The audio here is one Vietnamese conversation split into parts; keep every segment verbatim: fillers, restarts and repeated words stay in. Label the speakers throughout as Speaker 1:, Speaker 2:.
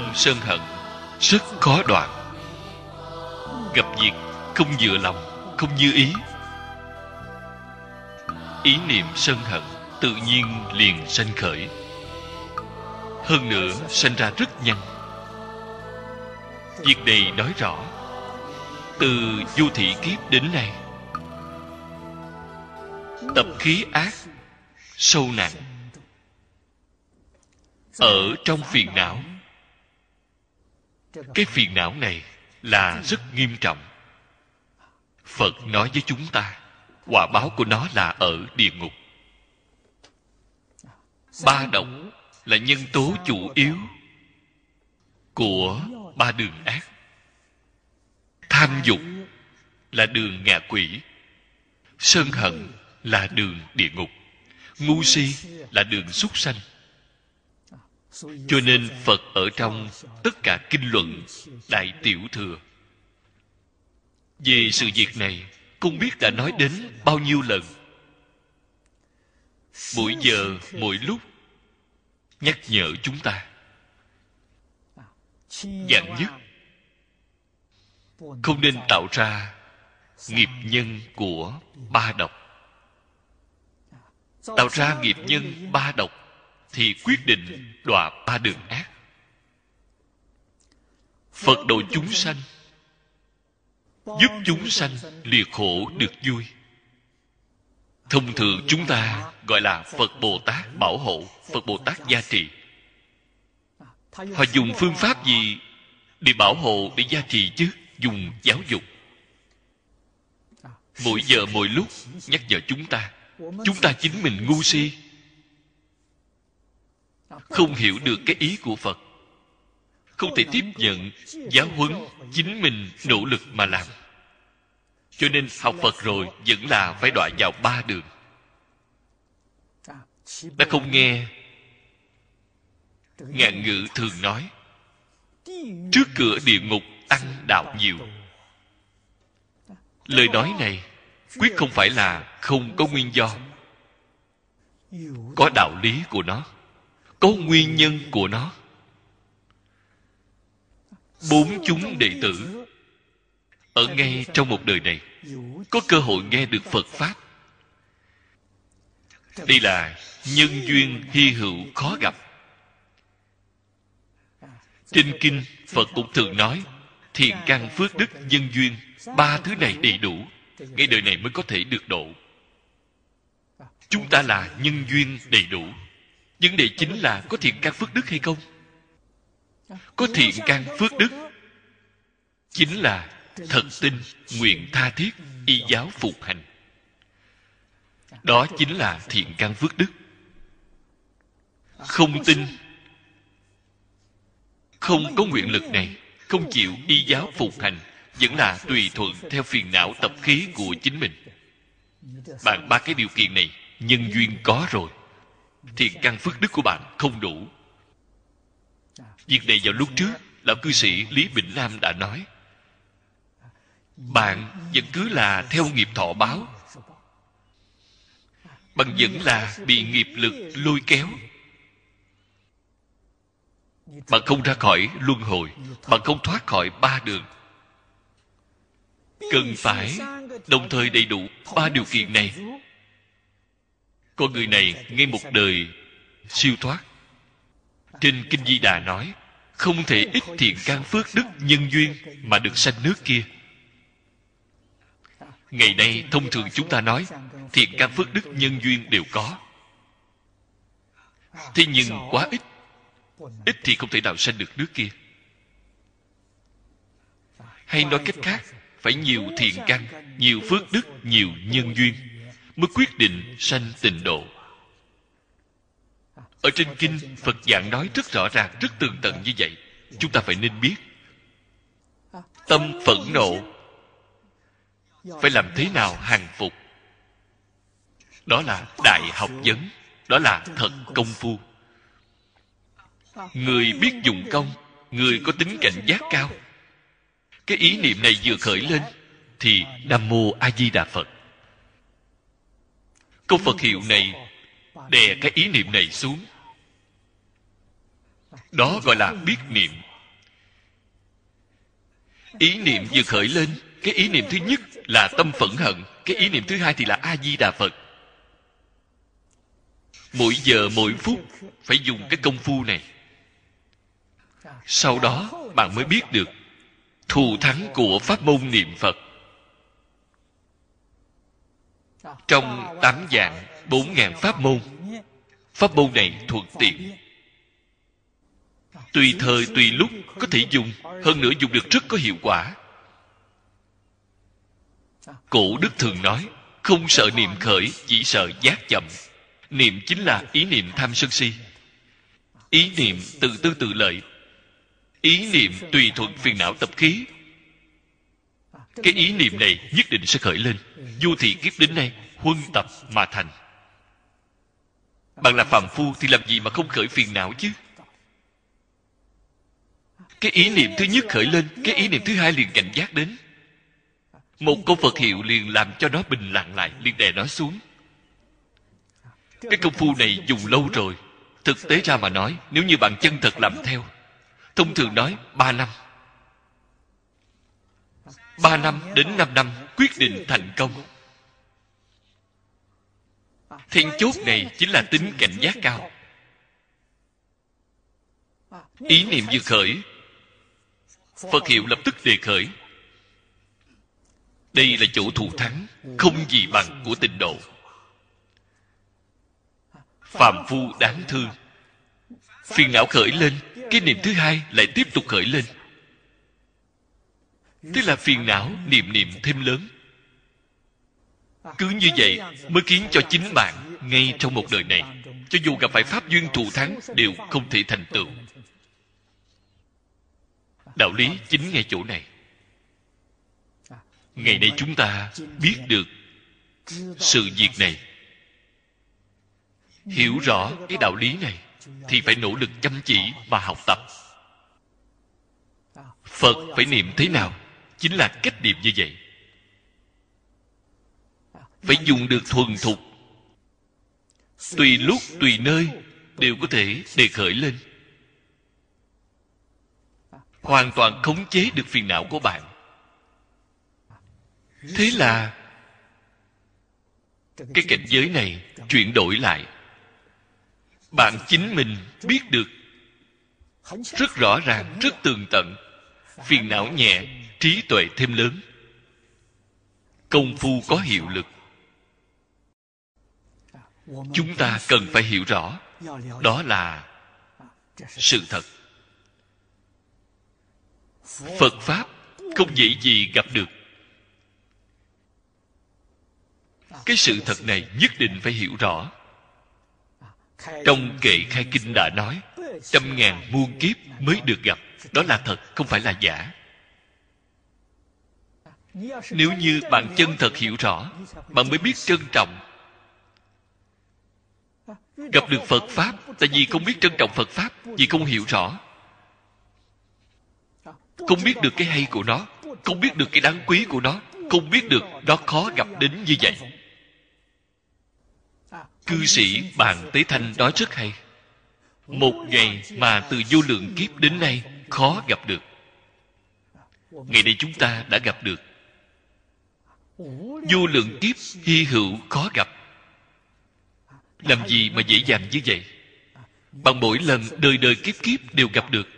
Speaker 1: Tâm sân hận rất khó đoạn. Gặp việc không vừa lòng, không như ý, ý niệm sân hận tự nhiên liền sanh khởi. Hơn nữa sanh ra rất nhanh. Việc này nói rõ từ vô thị kiếp đến nay, tập khí ác sâu nặng ở trong phiền não. Cái phiền não này là rất nghiêm trọng. Phật nói với chúng ta, quả báo của nó là ở địa ngục. Ba độc là nhân tố chủ yếu của ba đường ác. Tham dục là đường ngạ quỷ, sân hận là đường địa ngục, ngu si là đường súc sanh. Cho nên Phật ở trong tất cả kinh luận Đại Tiểu Thừa về sự việc này không biết đã nói đến bao nhiêu lần. Mỗi giờ mỗi lúc nhắc nhở chúng ta. Dạng nhất, không nên tạo ra nghiệp nhân của ba độc. Tạo ra nghiệp nhân ba độc thì quyết định đọa ba đường ác. Phật độ chúng sanh, giúp chúng sanh lìa khổ được vui. Thông thường chúng ta gọi là Phật Bồ Tát bảo hộ, Phật Bồ Tát gia trì. Họ dùng phương pháp gì để bảo hộ, để gia trì chứ? Dùng giáo dục. Mỗi giờ mỗi lúc nhắc nhở chúng ta. Chúng ta chính mình ngu si, không hiểu được cái ý của Phật, không thể tiếp nhận giáo huấn, chính mình nỗ lực mà làm. Cho nên học Phật rồi vẫn là phải đọa vào ba đường. Đã không nghe ngạn ngữ thường nói, trước cửa địa ngục ăn đạo nhiều. Lời nói này quyết không phải là không có nguyên do. Có đạo lý của nó, có nguyên nhân của nó. Bốn chúng đệ tử ở ngay trong một đời này có cơ hội nghe được Phật Pháp. Đây là nhân duyên hy hữu khó gặp. Trên kinh Phật cũng thường nói, thiện căn phước đức nhân duyên, ba thứ này đầy đủ, ngay đời này mới có thể được độ. Chúng ta là nhân duyên đầy đủ. Vấn đề chính là có thiện căn phước đức hay không? Có thiện căn phước đức chính là thật tin, nguyện tha thiết, y giáo phục hành. Đó chính là thiện căn phước đức. Không tin, không có nguyện lực này, không chịu y giáo phục hành, vẫn là tùy thuận theo phiền não tập khí của chính mình. Bạn ba cái điều kiện này, nhân duyên có rồi, thiện căn phước đức của bạn không đủ. Việc này vào lúc trước, lão cư sĩ Lý Bỉnh Nam đã nói. Bạn vẫn cứ là theo nghiệp thọ báo, bạn vẫn là bị nghiệp lực lôi kéo. Bạn không ra khỏi luân hồi, bạn không thoát khỏi ba đường. Cần phải đồng thời đầy đủ ba điều kiện này, con người này ngay một đời siêu thoát. Trên Kinh Di Đà nói, không thể ít thiện căn phước đức nhân duyên mà được sanh nước kia. Ngày nay thông thường chúng ta nói thiện căn phước đức nhân duyên đều có, thế nhưng quá ít. Ít thì không thể nào sanh được nước kia. Hay nói cách khác, phải nhiều thiện căn, nhiều phước đức, nhiều nhân duyên mới quyết định sanh tịnh độ. Ở trên kinh Phật giảng nói rất rõ ràng, rất tường tận như vậy. Chúng ta phải nên biết. Tâm phẫn nộ phải làm thế nào hàng phục. Đó là đại học vấn, đó là thật công phu. Người biết dùng công, người có tính cảnh giác cao, cái ý niệm này vừa khởi lên thì Nam Mô A Di Đà Phật. Câu Phật hiệu này đè cái ý niệm này xuống. Đó gọi là biết niệm. Ý niệm vừa khởi lên, cái ý niệm thứ nhất là tâm phẫn hận, cái ý niệm thứ hai thì là A Di Đà Phật. Mỗi giờ mỗi phút phải dùng cái công phu này. Sau đó bạn mới biết được thù thắng của pháp môn niệm Phật. Trong tám dạng bốn ngàn pháp môn, pháp môn này thuận tiện, tùy thời tùy lúc có thể dùng, hơn nữa dùng được rất có hiệu quả. Cổ đức thường nói, không sợ niệm khởi, chỉ sợ giác chậm. Niệm chính là ý niệm tham sân si, ý niệm tự tư tự lợi, ý niệm tùy thuận phiền não tập khí. Cái ý niệm này nhất định sẽ khởi lên. Vô thị kiếp đến nay huân tập mà thành. Bạn là phàm phu thì làm gì mà không khởi phiền não chứ? Cái ý niệm thứ nhất khởi lên, cái ý niệm thứ hai liền cảnh giác đến. Một câu Phật hiệu liền làm cho nó bình lặng lại, liền đè nó xuống. Cái công phu này dùng lâu rồi. Thực tế ra mà nói, nếu như bạn chân thật làm theo, thông thường nói ba năm. Ba năm đến năm năm quyết định thành công. Then chốt này chính là tính cảnh giác cao. Ý niệm vừa khởi, Phật hiệu lập tức đề khởi. Đây là chỗ thù thắng không gì bằng của tịnh độ. Phàm phu đáng thương, phiền não khởi lên, cái niệm thứ hai lại tiếp tục khởi lên. Tức là phiền não niệm niệm thêm lớn. Cứ như vậy mới khiến cho chính bạn ngay trong một đời này, cho dù gặp phải pháp duyên thù thắng, đều không thể thành tựu. Đạo lý chính ngay chỗ này. Ngày nay chúng ta biết được sự việc này, hiểu rõ cái đạo lý này, thì phải nỗ lực chăm chỉ mà học tập. Phật phải niệm thế nào? Chính là cách niệm như vậy. Phải dùng được thuần thục, tùy lúc tùy nơi đều có thể đề khởi lên, hoàn toàn khống chế được phiền não của bạn. Thế là cái cảnh giới này chuyển đổi lại. Bạn chính mình biết được rất rõ ràng, rất tường tận. Phiền não nhẹ, trí tuệ thêm lớn, công phu có hiệu lực. Chúng ta cần phải hiểu rõ, đó là sự thật. Phật Pháp không dễ gì gặp được. Cái sự thật này nhất định phải hiểu rõ. Trong kệ khai kinh đã nói, trăm ngàn muôn kiếp mới được gặp. Đó là thật, không phải là giả. Nếu như bạn chân thật hiểu rõ, bạn mới biết trân trọng. Gặp được Phật Pháp, tại vì không biết trân trọng Phật Pháp, vì không hiểu rõ, không biết được cái hay của nó, không biết được cái đáng quý của nó, không biết được nó khó gặp đến như vậy. Cư sĩ Bàn Tế Thanh nói rất hay. Một ngày mà từ vô lượng kiếp đến nay khó gặp được. Ngày nay chúng ta đã gặp được. Vô lượng kiếp hy hữu khó gặp. Làm gì mà dễ dàng như vậy? Bằng mỗi lần đời đời kiếp kiếp đều gặp được.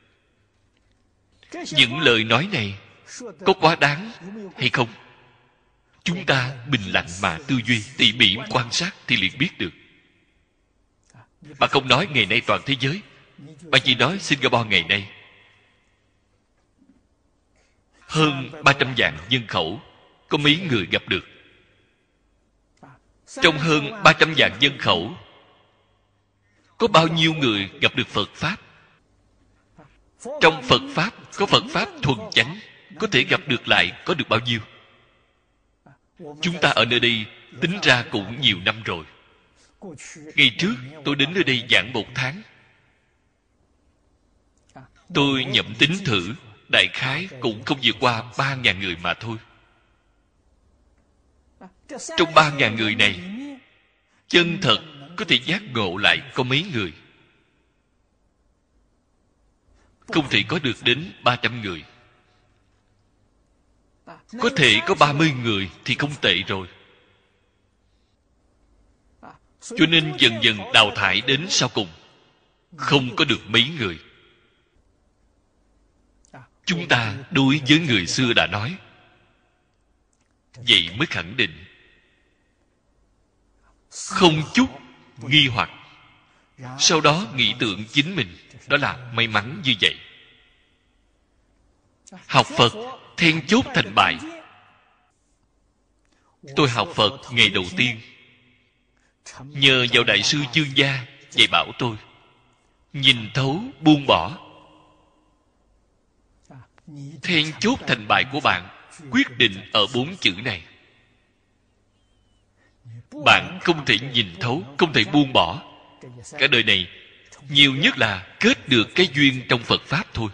Speaker 1: Những lời nói này có quá đáng hay không? Chúng ta bình lặng mà tư duy, tỉ mỉ quan sát thì liền biết được. Bạn không nói ngày nay toàn thế giới, bạn chỉ nói Singapore ngày nay. Hơn ba trăm vạn nhân khẩu, có mấy người gặp được? Trong hơn ba trăm vạn nhân khẩu, có bao nhiêu người gặp được Phật Pháp? Trong Phật Pháp, có Phật Pháp thuần chánh, có thể gặp được lại có được bao nhiêu? Chúng ta ở nơi đây tính ra cũng nhiều năm rồi. Ngày trước tôi đến nơi đây giảng một tháng, tôi nhẩm tính thử, đại khái cũng không vượt qua ba ngàn người mà thôi. Trong ba ngàn người này, chân thật có thể giác ngộ lại có mấy người? Không thể có được đến ba trăm người. Có thể có ba mươi người thì không tệ rồi. Cho nên dần dần đào thải đến sau cùng không có được mấy người. Chúng ta đối với người xưa đã nói, vậy mới khẳng định không chút nghi hoặc. Sau đó nghĩ tưởng chính mình, đó là may mắn như vậy. Học Phật then chốt thành bại. Tôi học Phật ngày đầu tiên, nhờ vào Đại sư Chương Gia dạy bảo tôi, nhìn thấu buông bỏ. Then chốt thành bại của bạn quyết định ở bốn chữ này. Bạn không thể nhìn thấu, không thể buông bỏ. Cả đời này nhiều nhất là kết được cái duyên trong Phật Pháp thôi.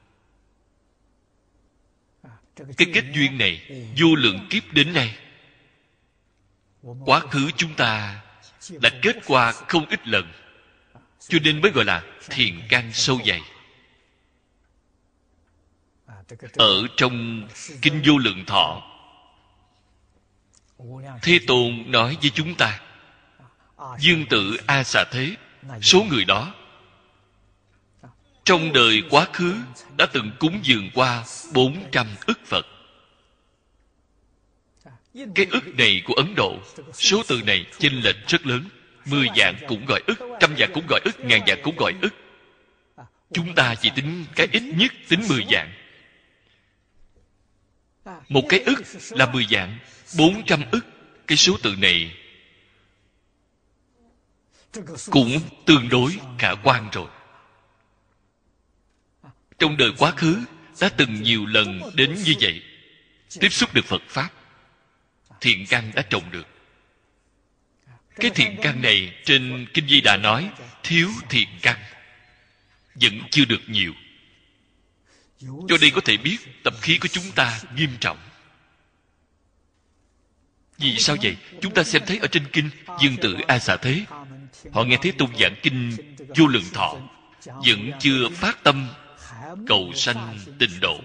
Speaker 1: Cái kết duyên này vô lượng kiếp đến nay, quá khứ chúng ta đã kết qua không ít lần, cho nên mới gọi là thiện căn sâu dày. Ở trong Kinh Vô Lượng Thọ, Thế Tôn nói với chúng ta, Dương Tử A Xà Thế, số người đó trong đời quá khứ đã từng cúng dường qua bốn trăm ức Phật. Cái ức này của Ấn Độ, số từ này chênh lệch rất lớn. Mười vạn cũng gọi ức, trăm vạn cũng gọi ức, ngàn vạn cũng gọi ức. Chúng ta chỉ tính cái ít nhất tính mười vạn. Một cái ức là mười vạn, bốn trăm ức. Cái số từ này cũng tương đối khả quan rồi. Trong đời quá khứ đã từng nhiều lần đến như vậy, tiếp xúc được Phật Pháp, thiện căn đã trồng được. Cái thiện căn này trên Kinh Di Đà nói thiếu thiện căn, vẫn chưa được nhiều. Cho đây có thể biết tập khí của chúng ta nghiêm trọng. Vì sao vậy? Chúng ta xem thấy ở trên Kinh Dương Tử A Xà Thế, họ nghe Thế Tôn giảng Kinh Vô Lượng Thọ, vẫn chưa phát tâm cầu sanh tịnh độ.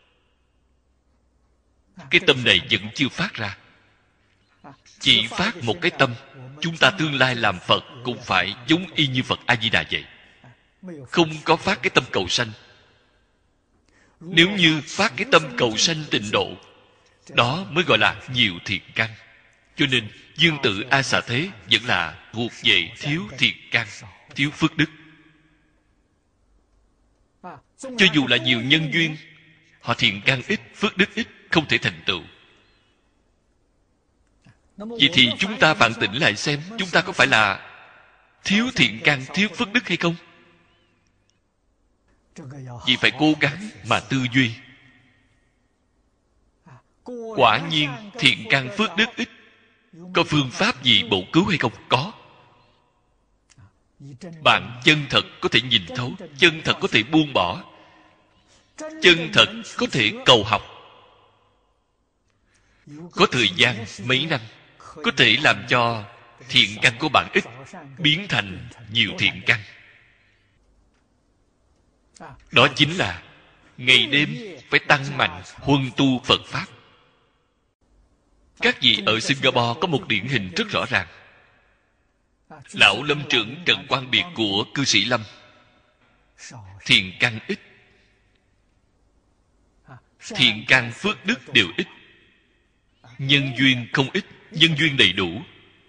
Speaker 1: Cái tâm này vẫn chưa phát ra. Chỉ phát một cái tâm, chúng ta tương lai làm Phật cũng phải giống y như Phật A Di Đà vậy. Không có phát cái tâm cầu sanh. Nếu như phát cái tâm cầu sanh tịnh độ, đó mới gọi là nhiều thiện căn. Cho nên Dương Tử A Xà Thế vẫn là thuộc về thiếu thiện căn, thiếu phước đức. Cho dù là nhiều nhân duyên, họ thiện căn ít, phước đức ít, không thể thành tựu. Vậy thì chúng ta phản tỉnh lại xem, chúng ta có phải là thiếu thiện căn, thiếu phước đức hay không? Vì phải cố gắng mà tư duy. Quả nhiên thiện căn phước đức ít. Có phương pháp gì bổ cứu hay không? Có. Bạn chân thật có thể nhìn thấu, chân thật có thể buông bỏ, chân thật có thể cầu học. Có thời gian mấy năm, có thể làm cho thiện căn của bạn ít biến thành nhiều thiện căn. Đó chính là ngày đêm phải tăng mạnh huân tu Phật Pháp. Các vị ở Singapore có một điển hình rất rõ ràng. Lão lâm trưởng Trần Quang Biệt của cư sĩ Lâm, thiện căn ít, thiện căn phước đức đều ít, nhân duyên không ít, nhân duyên đầy đủ.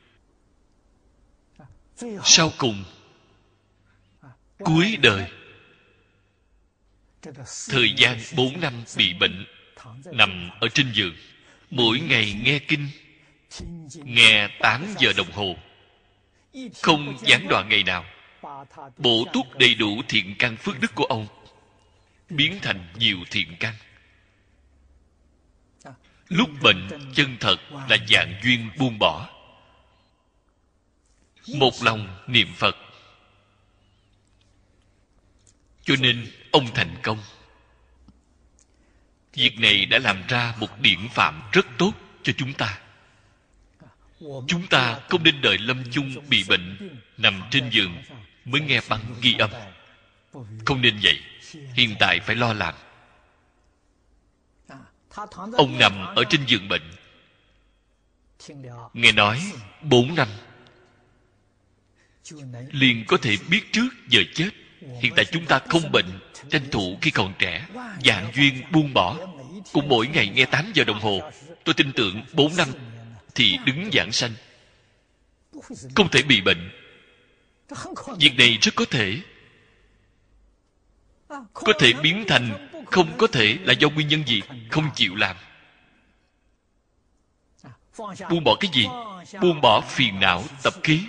Speaker 1: Sau cùng cuối đời, thời gian bốn năm bị bệnh, nằm ở trên giường, mỗi ngày nghe kinh, nghe tám giờ đồng hồ, không gián đoạn ngày nào. Bổ túc đầy đủ thiện căn phước đức của ông, biến thành nhiều thiện căn. Lúc bệnh chân thật là dạng duyên buông bỏ, một lòng niệm Phật. Cho nên ông thành công. Việc này đã làm ra một điển phạm rất tốt cho chúng ta. Chúng ta không nên đợi lâm chung bị bệnh, nằm trên giường mới nghe băng ghi âm. Không nên vậy. Hiện tại phải lo làm. Ông nằm ở trên giường bệnh, nghe nói bốn năm liền có thể biết trước giờ chết. Hiện tại chúng ta không bệnh, tranh thủ khi còn trẻ, vạn duyên buông bỏ, cũng mỗi ngày nghe tám giờ đồng hồ. Tôi tin tưởng bốn năm thì đứng giảng sanh, không thể bị bệnh. Việc này rất có thể. Có thể biến thành không có thể là do nguyên nhân gì? Không chịu làm. Buông bỏ cái gì? Buông bỏ phiền não tập khí,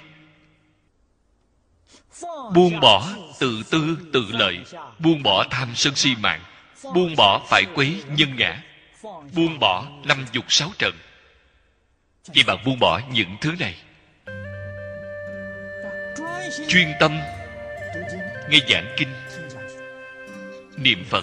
Speaker 1: buông bỏ tự tư tự lợi, buông bỏ tham sân si mạng, buông bỏ phải quấy nhân ngã, buông bỏ năm dục sáu trần. Vì bạn buông bỏ những thứ này, chuyên tâm nghe giảng kinh, niệm Phật,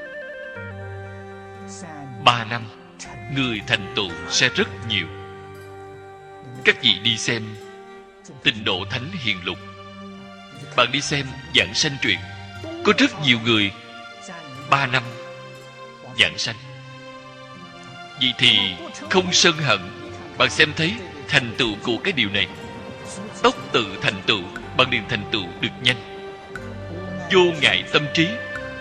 Speaker 1: ba năm người thành tựu sẽ rất nhiều. Các vị đi xem Tịnh Độ Thánh Hiền Lục, bạn đi xem giảng sanh truyện, có rất nhiều người ba năm giảng sanh. Vậy thì không sân hận. Bạn xem thấy thành tựu của cái điều này, tốc tự thành tựu, bạn liền thành tựu được nhanh. Vô ngại tâm trí.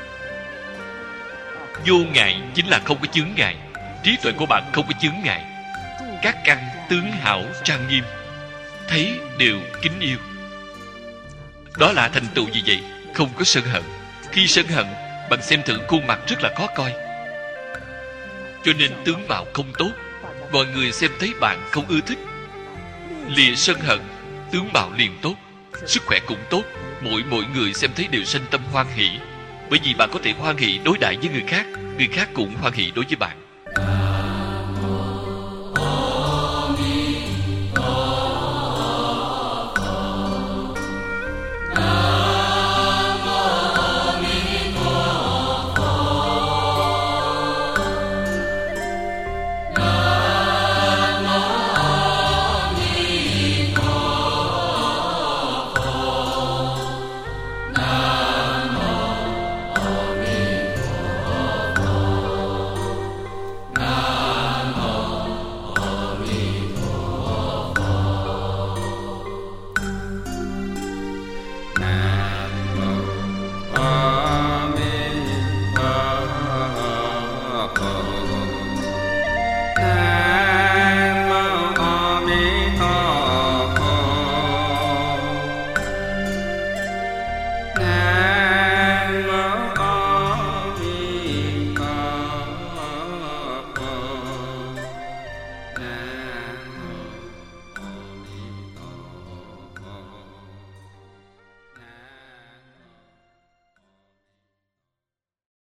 Speaker 1: Vô ngại chính là không có chướng ngại. Trí tuệ của bạn không có chướng ngại. Các căn tướng hảo trang nghiêm, thấy đều kính yêu. Đó là thành tựu gì vậy? Không có sân hận. Khi sân hận, bạn xem thử khuôn mặt rất là khó coi. Cho nên tướng mạo không tốt, mọi người xem thấy bạn không ưa thích. Lìa sân hận, tướng mạo liền tốt, sức khỏe cũng tốt, mỗi mỗi người xem thấy đều sanh tâm hoan hỷ. Bởi vì bạn có thể hoan hỷ đối đãi với người khác, người khác cũng hoan hỷ đối với bạn.